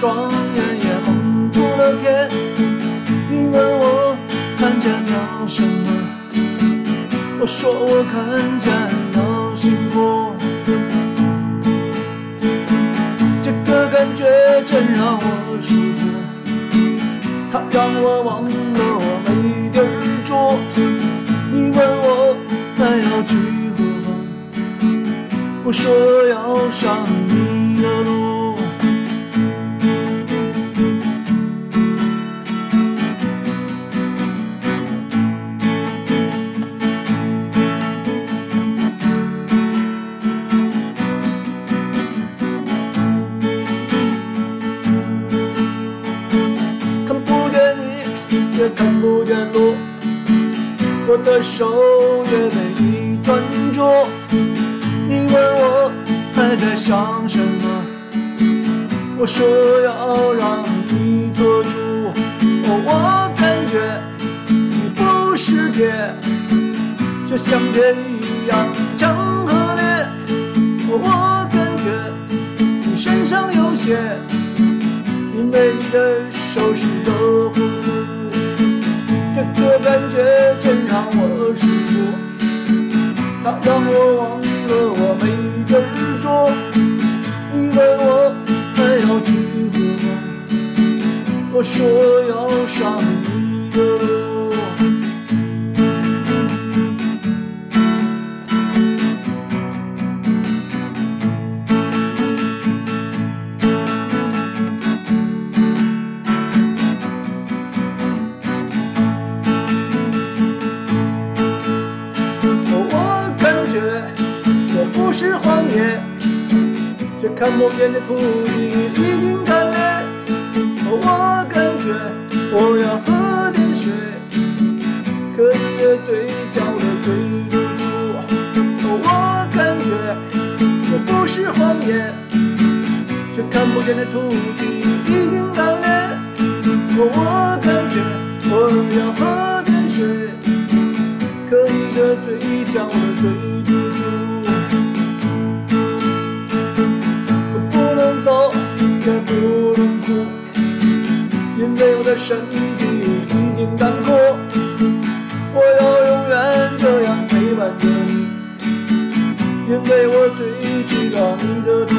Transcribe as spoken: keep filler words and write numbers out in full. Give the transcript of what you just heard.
双眼也蒙住了天。你问我看见了什么，我说我看见了幸福。这个感觉真让我舒服，它让我忘了我没地儿住。你问我还要去何方，我说要上你的路。也看不见路，我的手也被你攥住。你问我还在想什么，我说要让你做主。哦，我感觉你不是铁，就像铁一样强和烈。哦，我感觉你身上有血，因为你的手是热乎。这个感觉真让我舒服，它让我忘了我没地儿住。你问我还要去何方，我说要上你的路。不是荒野，却看不见的土地已经干裂。我感觉我要喝点水，可你的嘴角的追不住。我感觉我不是荒野，却看不见的土地已经干裂。我感觉我要喝点水，可你的嘴角的追不住。也不能哭，因为我的身体已经干枯。我要永远这样陪伴着你，因为我最知道你的痛。